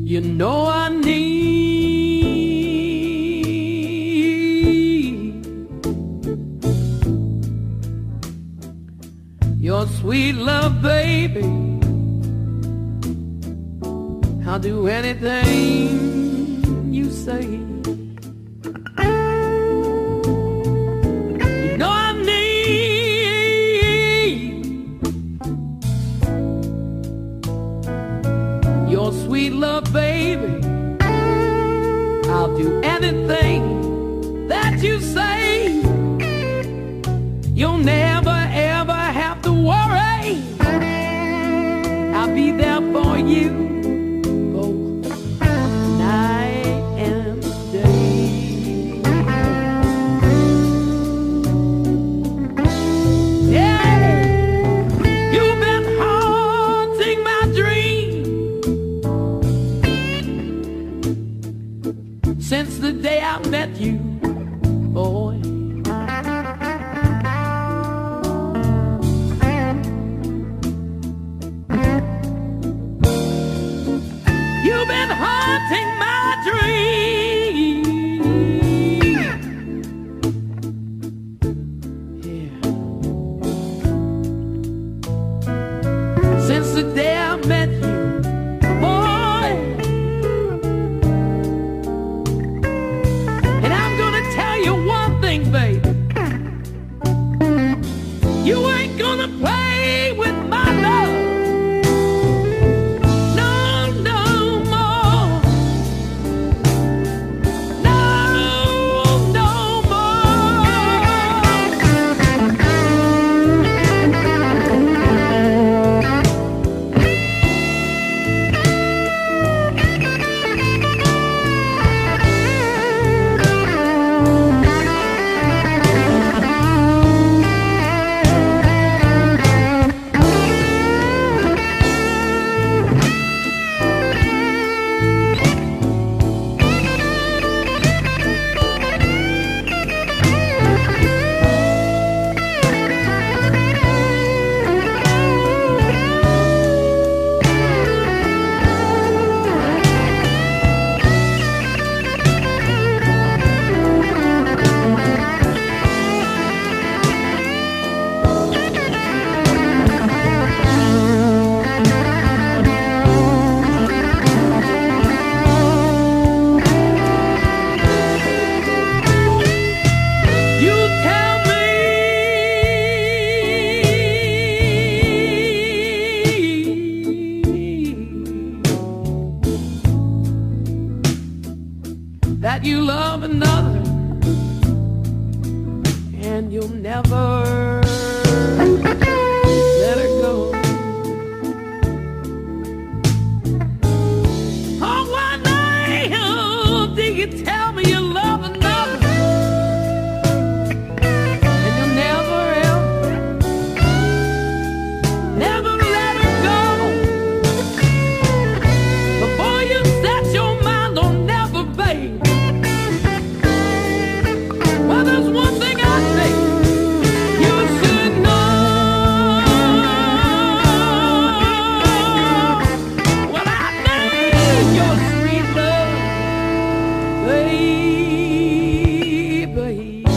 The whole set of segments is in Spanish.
You know I need your sweet love, baby. I'll do anything you say. You know I need your sweet love, baby. I'll do anything that you say. You'll never ever have to worry. I'll be there for you. Since the day I met you, boy. You've been haunting my dream. Yeah. Since the day I met you. Baby, you ain't gonna play with my love, no, no more, no, no that you love another, and you'll never let her go. Oh, why now do you tell me you love another, and you'll never ever, never let her go? Before you set your mind on never, babe. Well, there's one thing I say, you should know. Well, I need your sweet love, baby.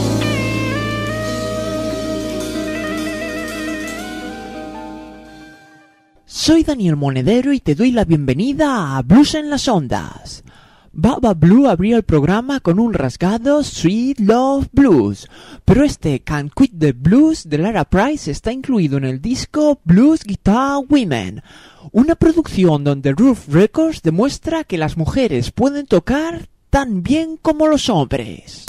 Soy Daniel Monedero y te doy la bienvenida a Blues en las Ondas. Baba Blue abrió el programa con un rasgado Sweet Love Blues, pero este Can't Quit the Blues de Lara Price está incluido en el disco Blues Guitar Women, una producción donde Roof Records demuestra que las mujeres pueden tocar tan bien como los hombres.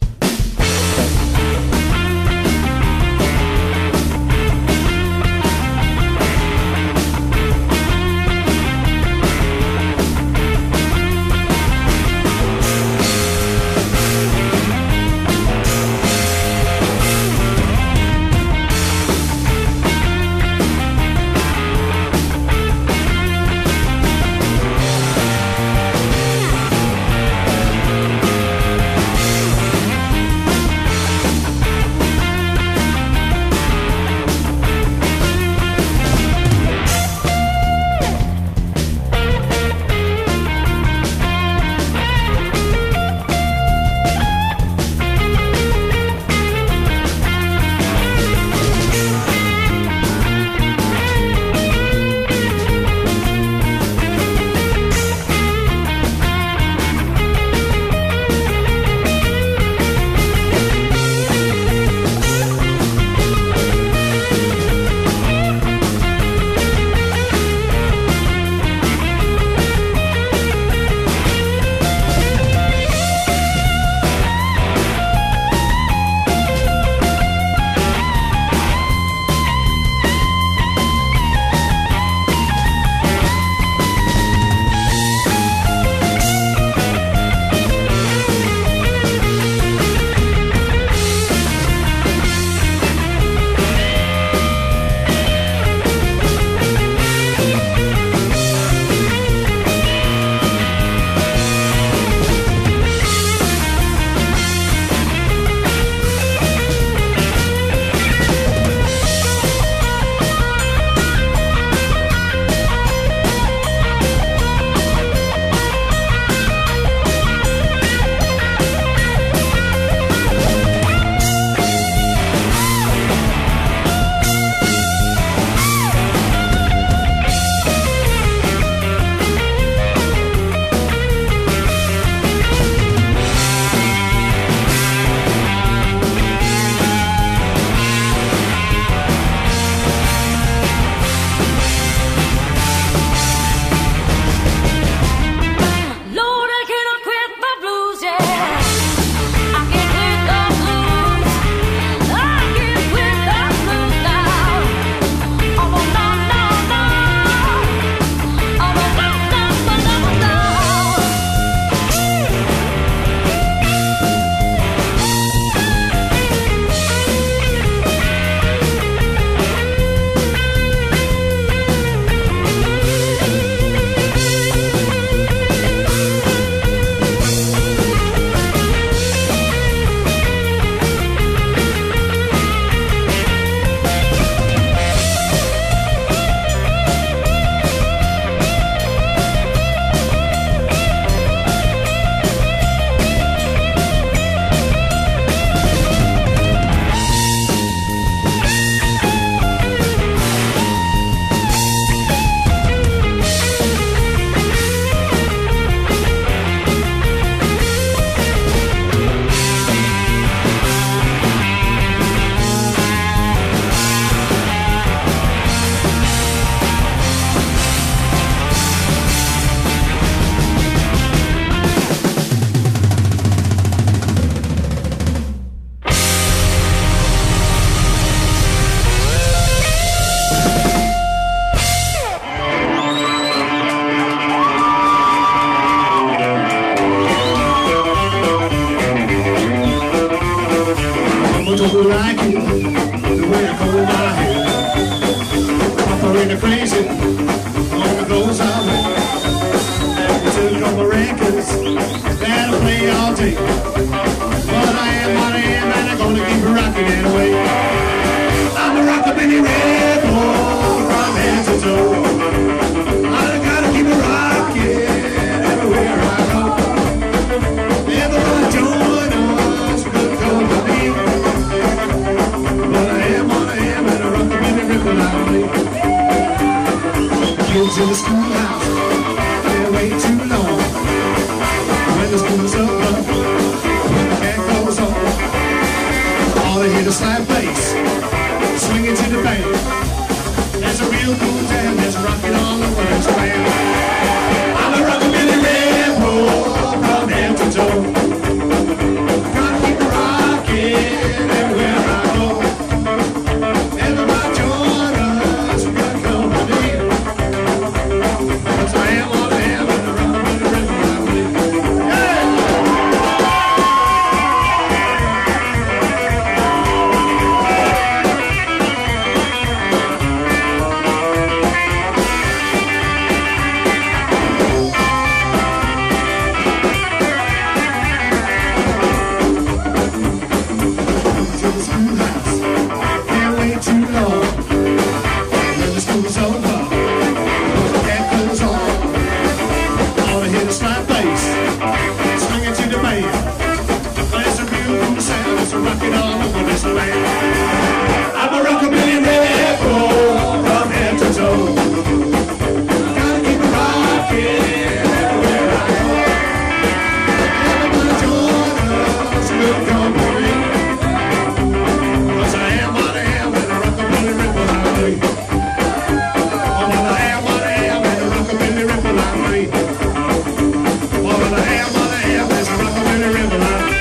take. But I am what I am, and I'm gonna keep rocking it away. I'm a rockabilly rebel from head to toe. I gotta keep it rocking everywhere I go. Everyone join us, good company. But I am what I am, and a rockabilly rebel I play. Kids in the schoolhouse, they're way too long. When the school's over, when the band goes on, all they hear is slap bass, swinging to the band. That's a real cool jam, that's rocking all over this band. I'm a rockabilly rebel from head to toe. Gotta keep rocking everywhere I go. Everybody join us, good company. 'Cause I am what I am, and a rockabilly rebel I believe. To the schoolhouse, can't wait too long. When the school's over, the cat goes on. All I hear is slap bass, swinging to the band. There's a real cool sound, it's a rockin' all over this land. I'm a rockabilly rebel from head to toe. Gotta keep it rockin' everywhere I go. Everybody join us, good company. 'Cause I am what I am, and a rockabilly rebel I play. Oh, well, I am what I am, and a rockabilly rebel I play. Oh, well, I am what I am, and a rockabilly rebel I play.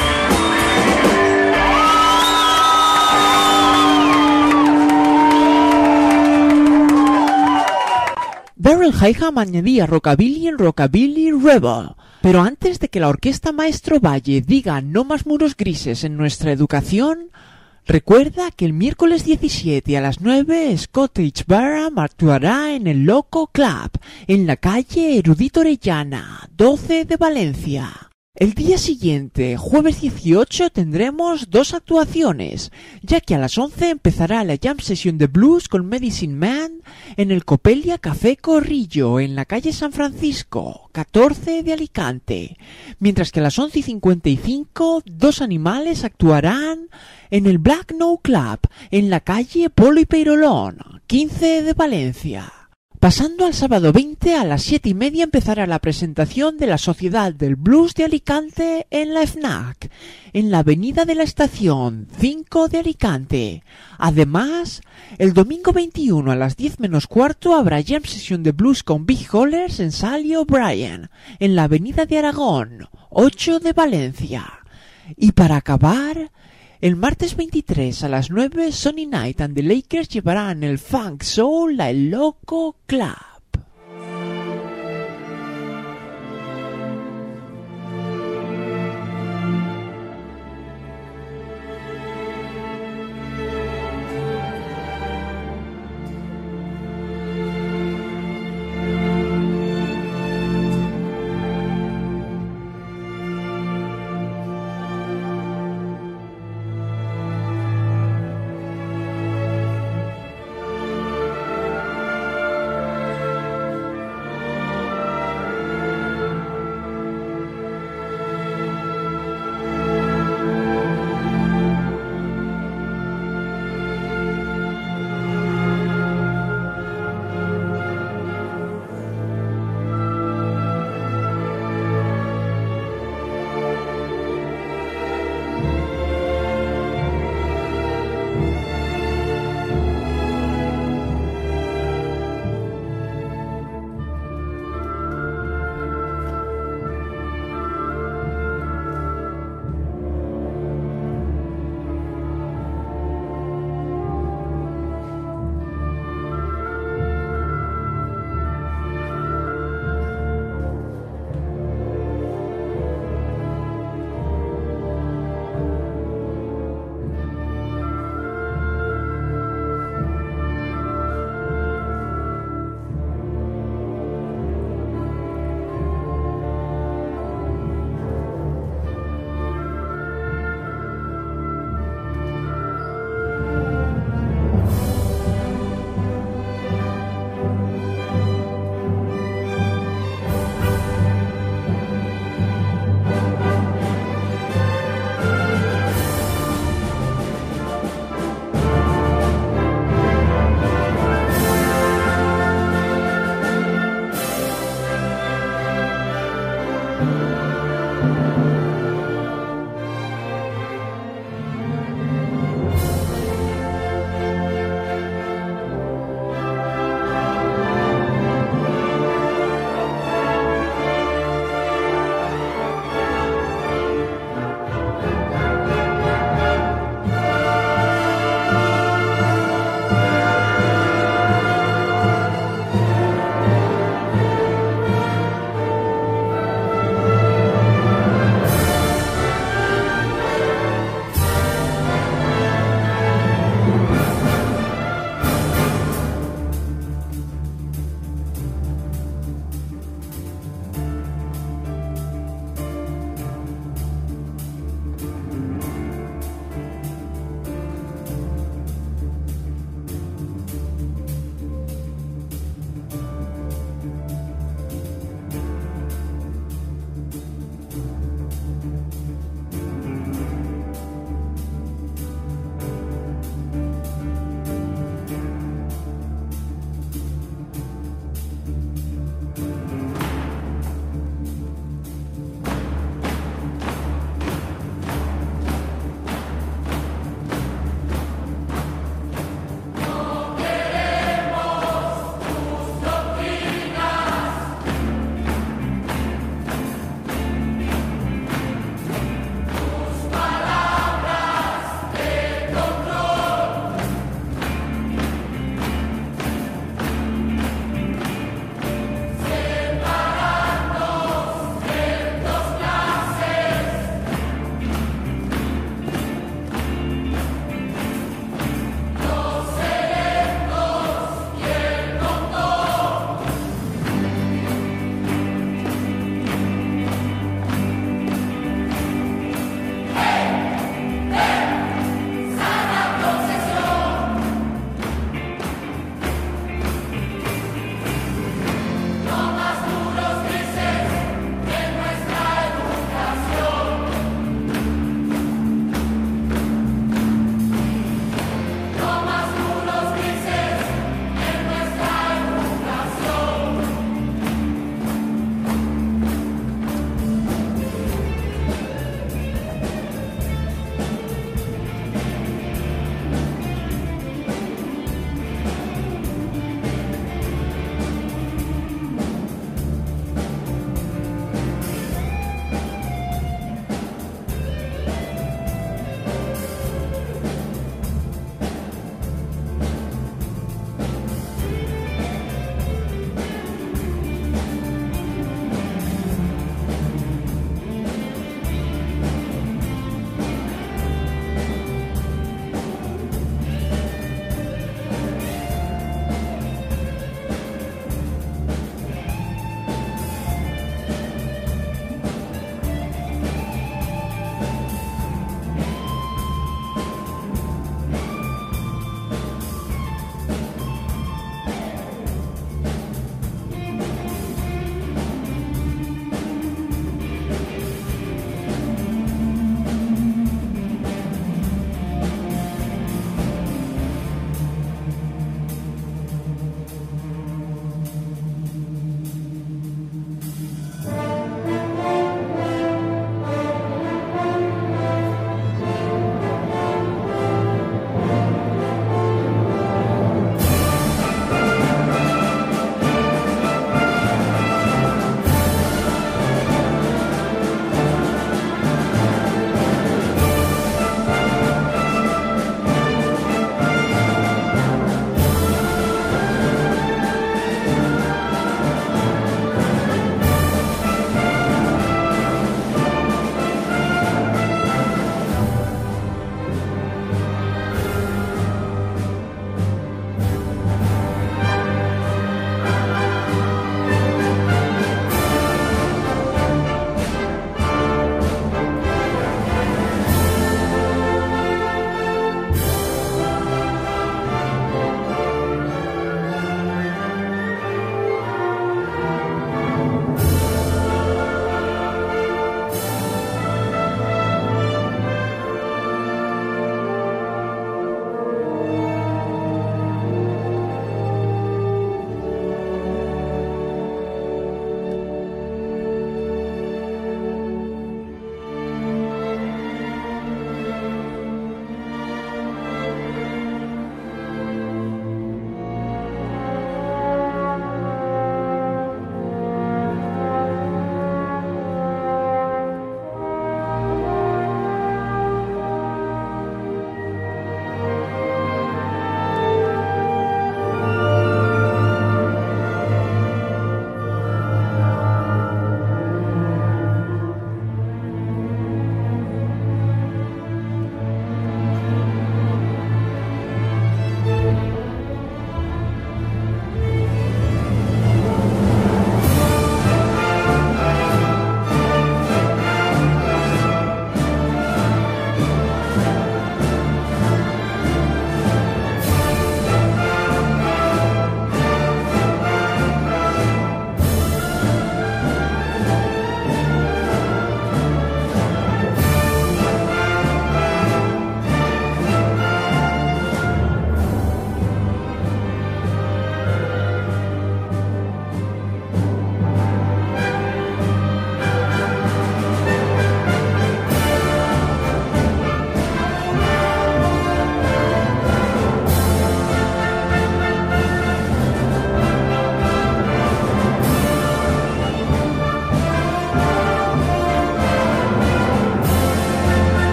Daryl Higham añadía rockabilly en Rockabilly Rebel. Pero antes de que la orquesta Maestro Valle diga no más muros grises en nuestra educación, recuerda que el miércoles 17 a las 9 Scottish Barham actuará en el Loco Club, en la calle Erudito Orellana, 12 de Valencia. El día siguiente, jueves 18, tendremos dos actuaciones, ya que a las 11 empezará la Jam Session de Blues con Medicine Man en el Copelia Café Corrillo, en la calle San Francisco, 14 de Alicante, mientras que a las 11:55 dos animales actuarán en el Black No Club, en la calle Polo y Peirolón, 15 de Valencia. Pasando al sábado 20 a las 7:30 empezará la presentación de la Sociedad del Blues de Alicante en la FNAC, en la Avenida de la Estación 5 de Alicante. Además, el domingo 21 a las 10 menos cuarto habrá Jam Session de Blues con Big Hollers en Sally O'Brien, en la Avenida de Aragón 8 de Valencia. Y para acabar, el martes 23 a las 9, Sonny Knight and the Lakers llevarán el Funk Soul a El Loco Club.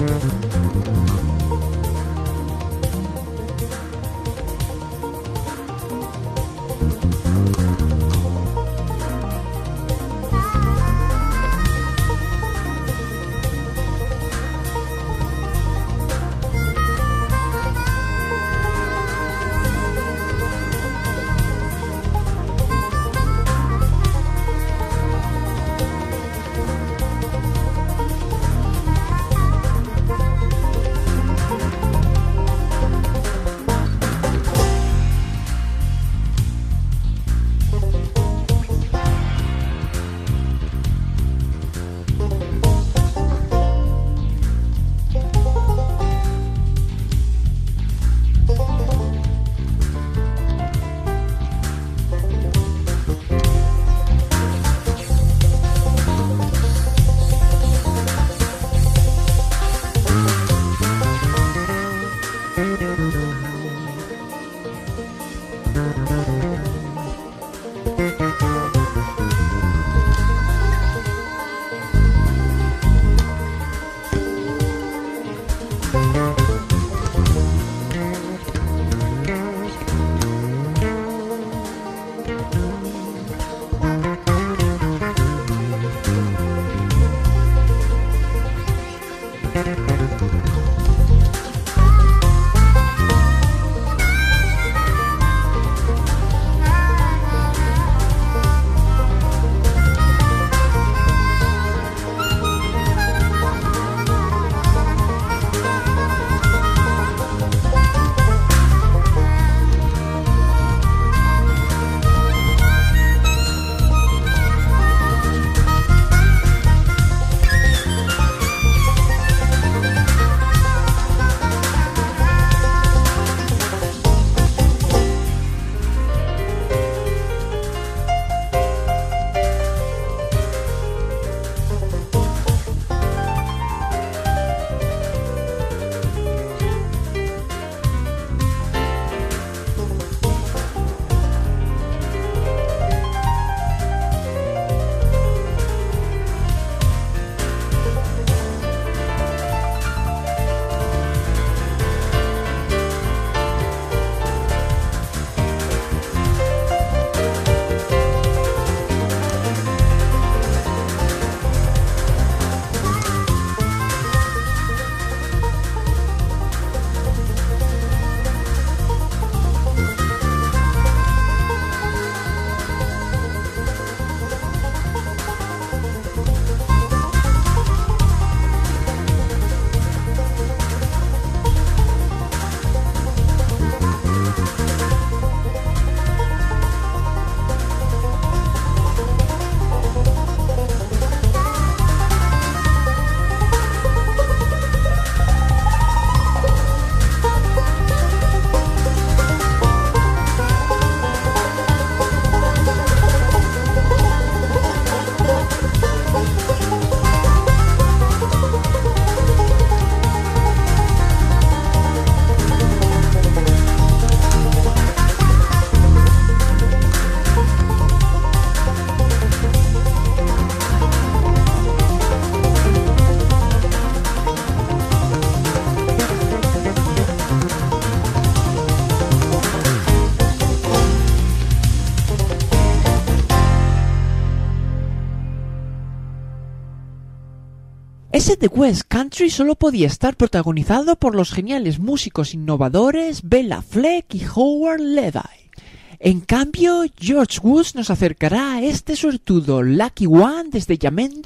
Ese The West Country solo podía estar protagonizado por los geniales músicos innovadores Bela Fleck y Howard Levy. En cambio, George Woods nos acercará a este suertudo Lucky One desde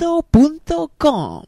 Yamendo.com.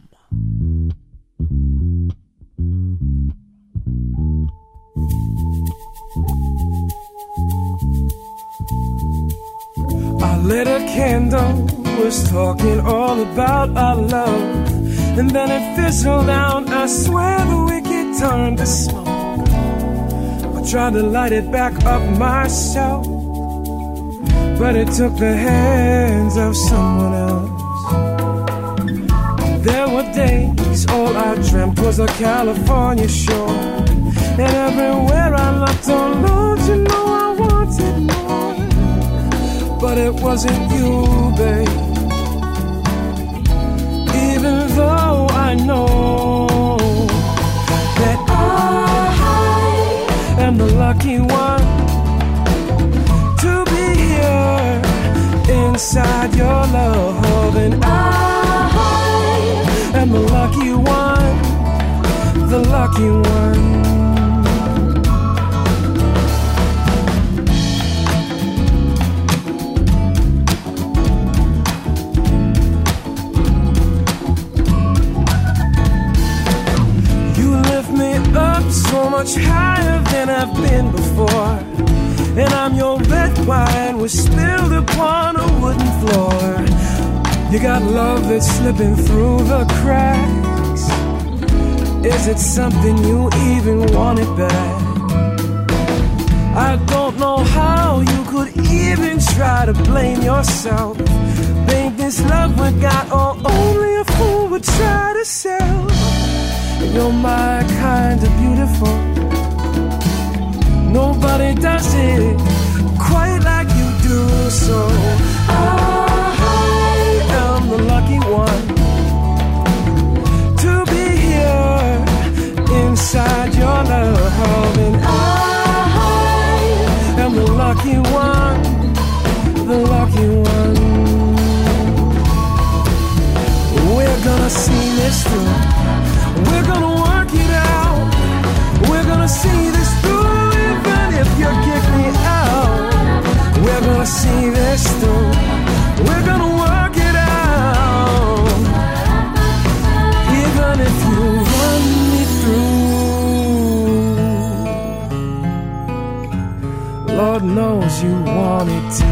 I lit a candle, was talking all about our love, and then it fizzled out. I swear the wicked turned to smoke. I tried to light it back up myself, but it took the hands of someone else. There were days all I dreamt was a California shore, and everywhere I looked, oh Lord, you know I wanted more. But it wasn't you, babe. Even though I know the lucky one. So much higher than I've been before, and I'm your red wine was spilled upon a wooden floor. You got love that's slipping through the cracks. Is it something you even want it back? I don't know how you could even try to blame yourself. Think this love we got, or only a fool would try to sell. You're my kind of beautiful. Nobody does it quite like you do. So I am the lucky one to be here inside your love. And I am the lucky one, the lucky one. We're gonna see this through. We're gonna work it out. We're gonna see this through, even if you kick me out. We're gonna see this through. We're gonna work it out, even if you run me through. Lord knows you want it to.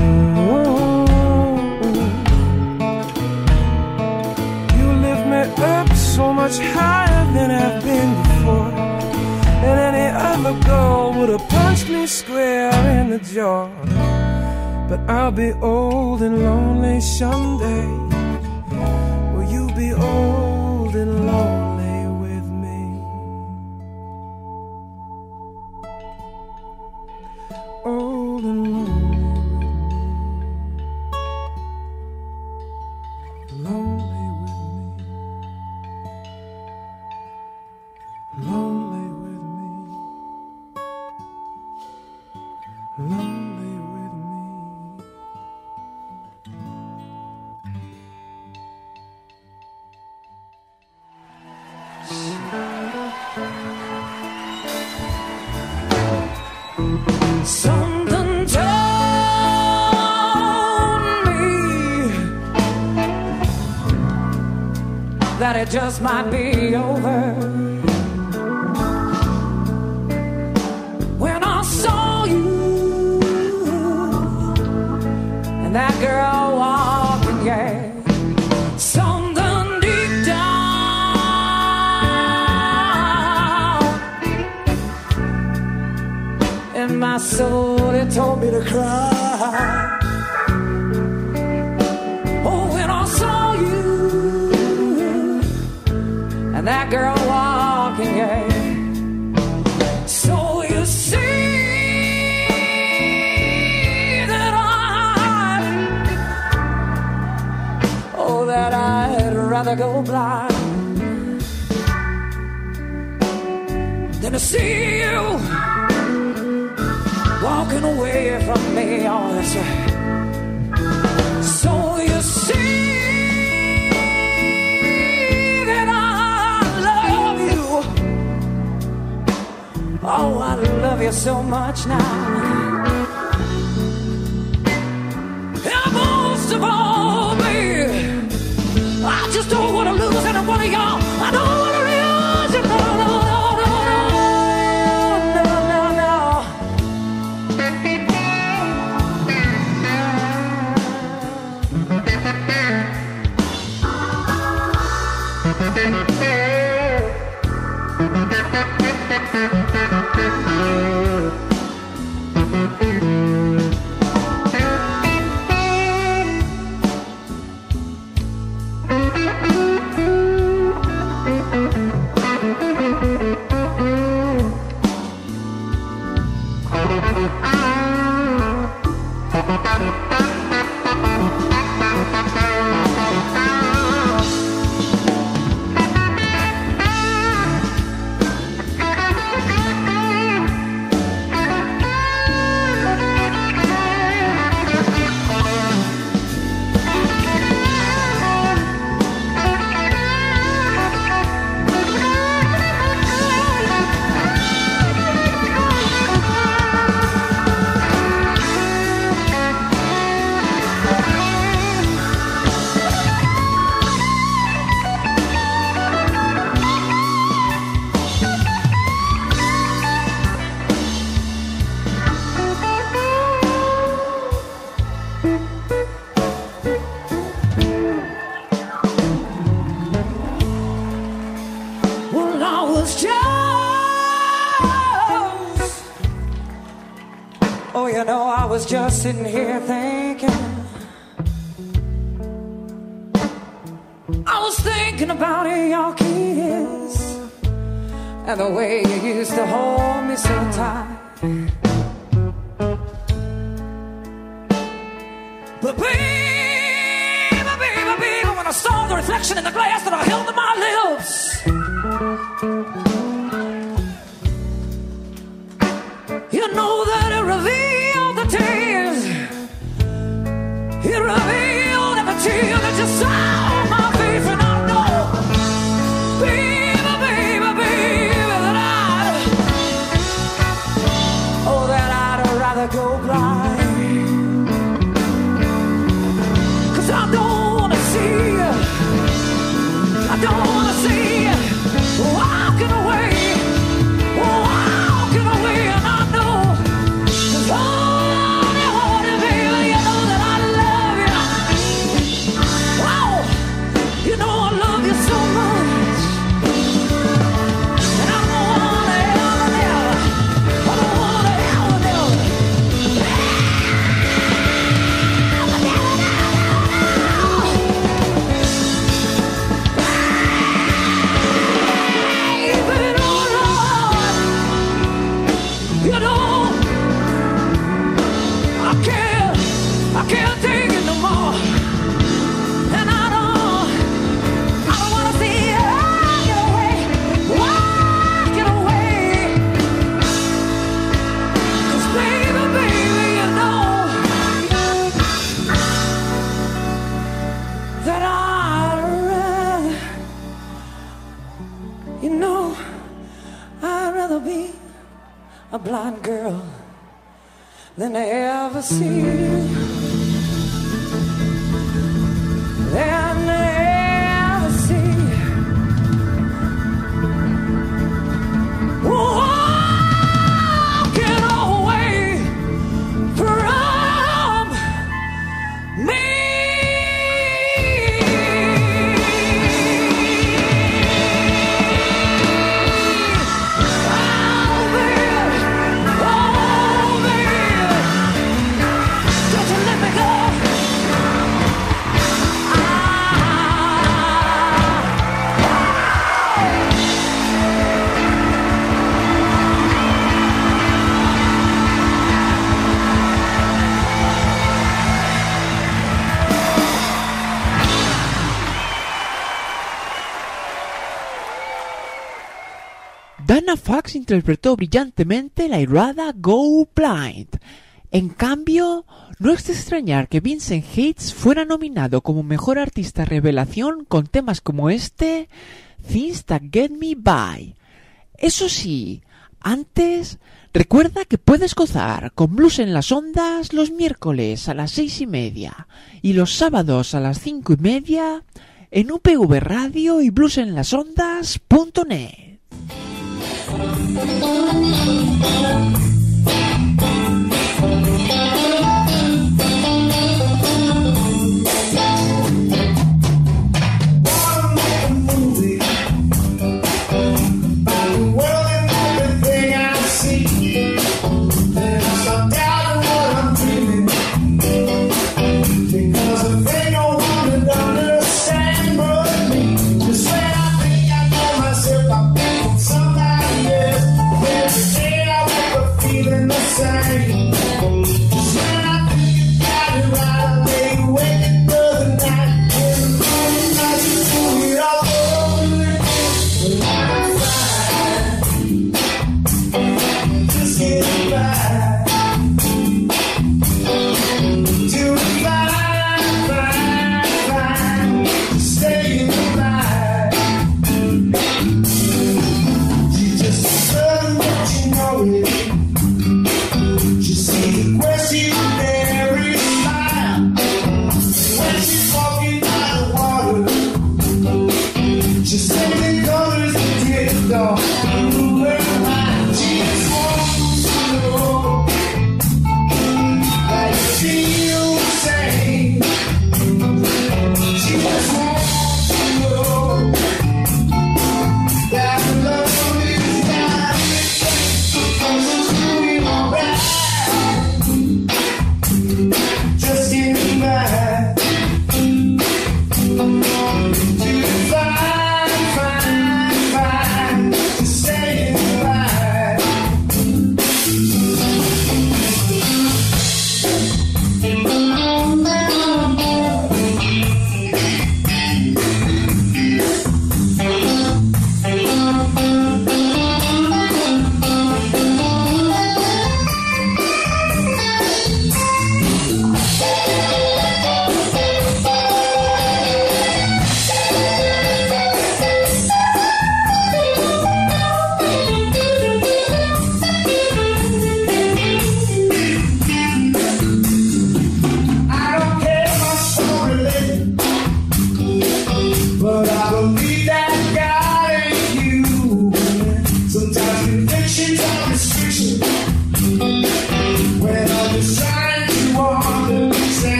You lift me up so much higher than I've been before, and any other girl would have punched me square in the jaw. But I'll be old and lonely someday. Will you be old and lonely with me? Old and lonely with me. Lonely. Lonely with me, lonely with me. Something told me that it just might be over. That girl walking, yeah. Something deep down in my soul, it told me to cry. Oh, when I saw you and that girl walking, yeah. So you see that I'd rather go blind than to see you walking away from me. Oh, that's right. So you see that I love you. Oh, I love you so much now. And most of all, baby, I just don't want to lose any one of y'all. I don't want to lose you. No, no, no, no, no, no, no, was just, oh, you know, I was just sitting here thinking. I was thinking about your kiss and the way you used to hold me so tight. But baby, when I saw the reflection in the glass that I held to my lips, you know that it revealed the tears. It revealed every tear that you saw on my face, and I know, baby, that I'd rather go blind. I don't wanna see you walking away, and I know, 'cause honey, baby, you know that I love you. Wow, you know I love you so much, and I don't wanna ever live. I don't wanna ever live. I can't take it no more, and I don't wanna see you walking away, 'cause baby, you know that I'd rather be a blind girl than I ever see you. Than I ever see you. Walking away from me. Don't you let me go. Dana Fox interpretó brillantemente la irada Go Blind. En cambio, no es de extrañar que Vincent Hayes fuera nominado como Mejor Artista Revelación con temas como este, Things That Get Me By. Eso sí, antes, recuerda que puedes gozar con Blues en las Ondas los miércoles a las 6:30 y los sábados a las 5:30 en UPV Radio y bluesenlasondas.net. Somebody else, every day I wake up.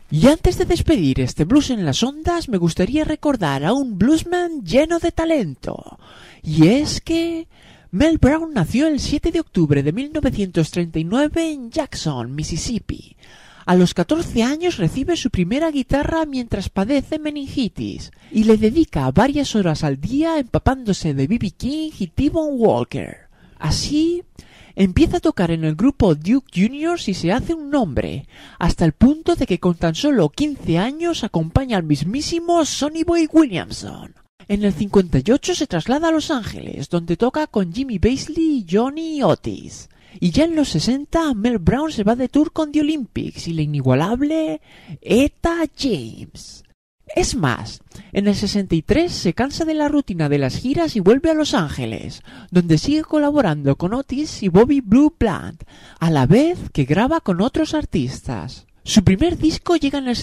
Y antes de despedir este Blues en las Ondas, me gustaría recordar a un bluesman lleno de talento. Y es que Mel Brown nació el 7 de octubre de 1939 en Jackson, Mississippi. A los 14 años recibe su primera guitarra mientras padece meningitis y le dedica varias horas al día empapándose de B.B. King y T-Bone Walker. Así, empieza a tocar en el grupo Duke Juniors y se hace un nombre, hasta el punto de que con tan solo 15 años acompaña al mismísimo Sonny Boy Williamson. En el 58 se traslada a Los Ángeles, donde toca con Jimmy Paisley y Johnny Otis. Y ya en los 60, Mel Brown se va de tour con The Olympics y la inigualable Etta James. Es más, en el 63 se cansa de la rutina de las giras y vuelve a Los Ángeles, donde sigue colaborando con Otis y Bobby Blue Bland, a la vez que graba con otros artistas. Su primer disco llega en el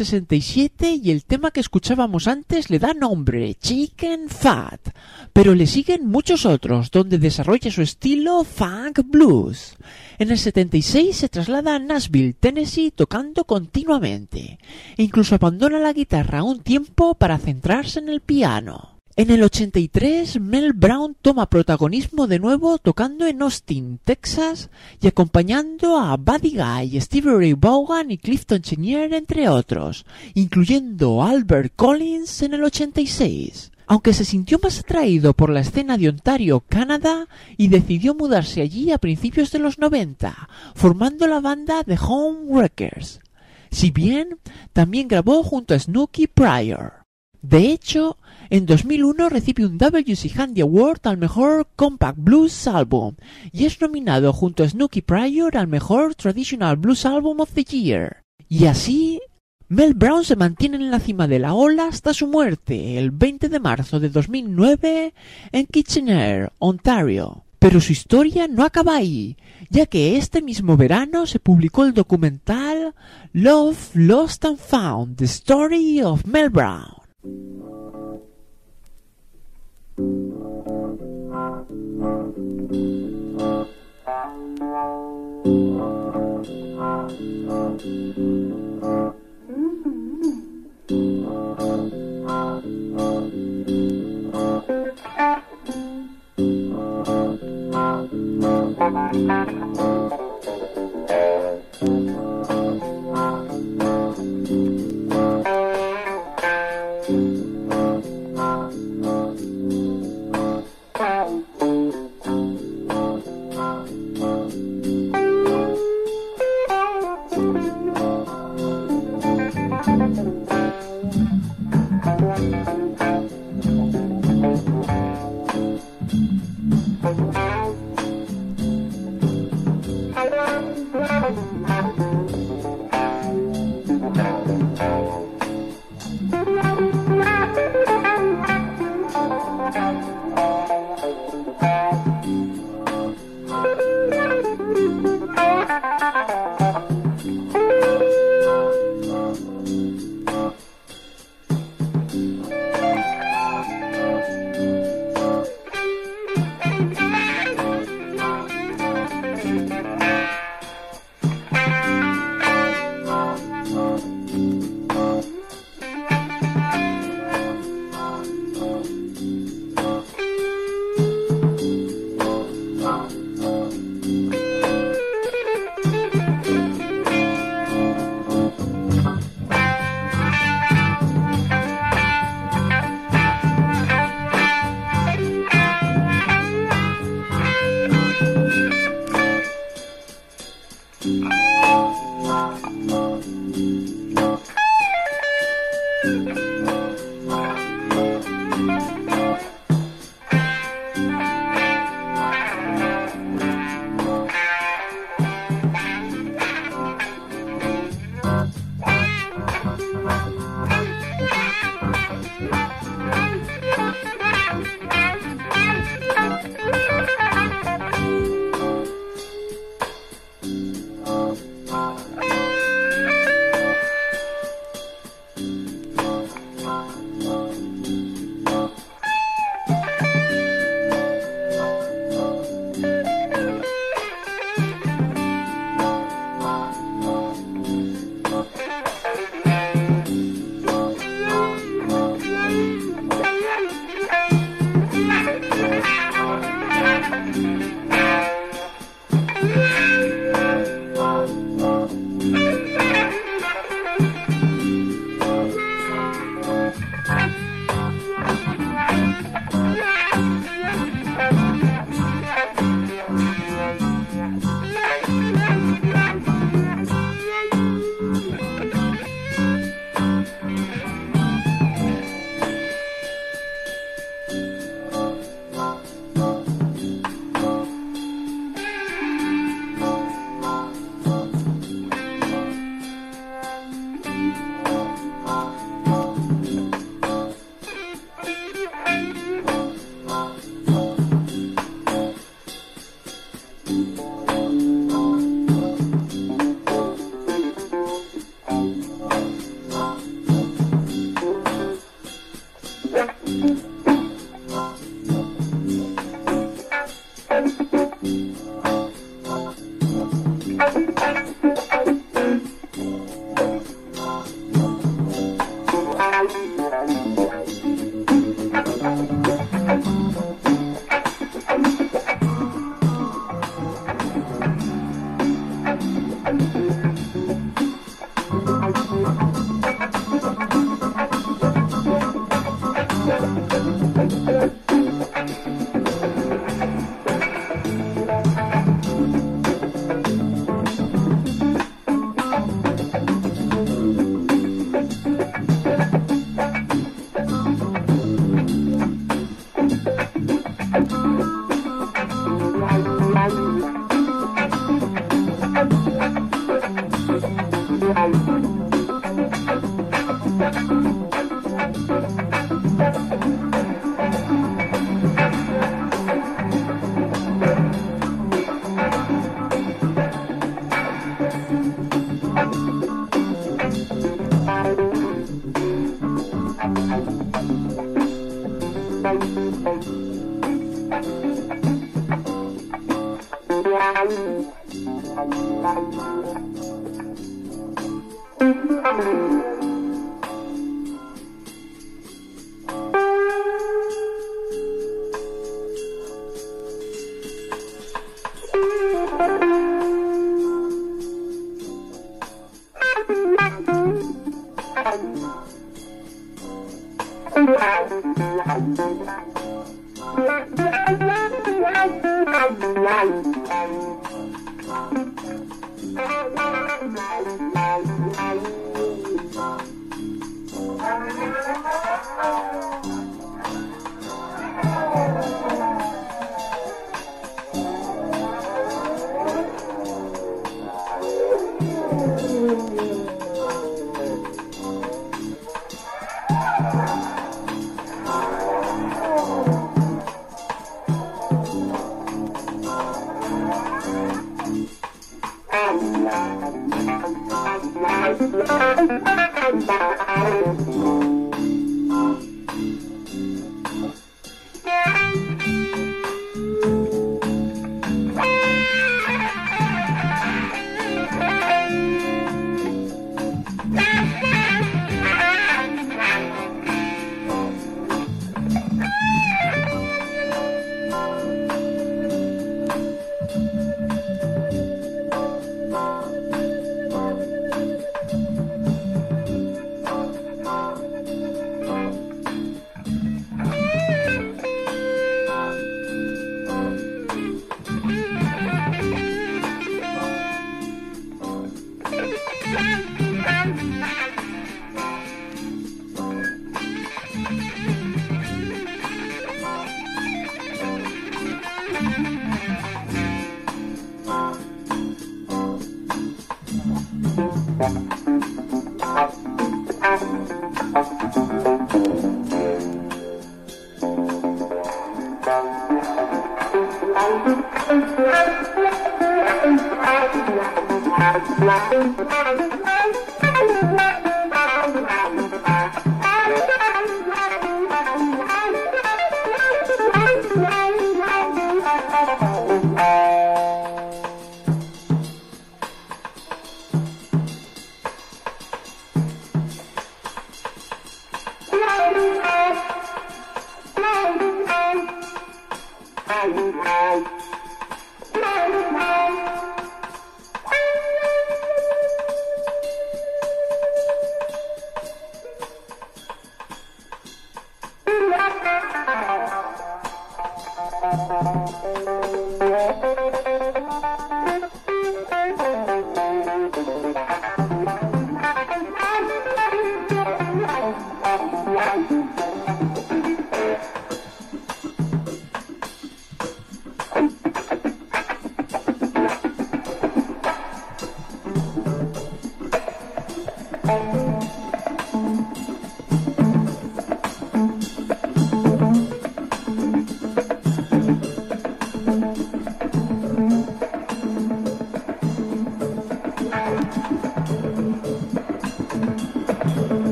67 y el tema que escuchábamos antes le da nombre, Chicken Fat, pero le siguen muchos otros, donde desarrolla su estilo funk blues. En el 76 se traslada a Nashville, Tennessee, tocando continuamente, e incluso abandona la guitarra un tiempo para centrarse en el piano. En el 83, Mel Brown toma protagonismo de nuevo tocando en Austin, Texas, y acompañando a Buddy Guy, Stevie Ray Vaughan y Clifton Chenier, entre otros, incluyendo a Albert Collins en el 86. Aunque se sintió más atraído por la escena de Ontario, Canadá, y decidió mudarse allí a principios de los 90, formando la banda The Homewreckers. Si bien, también grabó junto a Snooky Pryor. De hecho, en 2001 recibe un W.C. Handy Award al mejor Compact Blues Album y es nominado junto a Snooky Pryor al mejor Traditional Blues Album of the Year. Y así, Mel Brown se mantiene en la cima de la ola hasta su muerte el 20 de marzo de 2009 en Kitchener, Ontario. Pero su historia no acaba ahí, ya que este mismo verano se publicó el documental Love, Lost and Found, The Story of Mel Brown.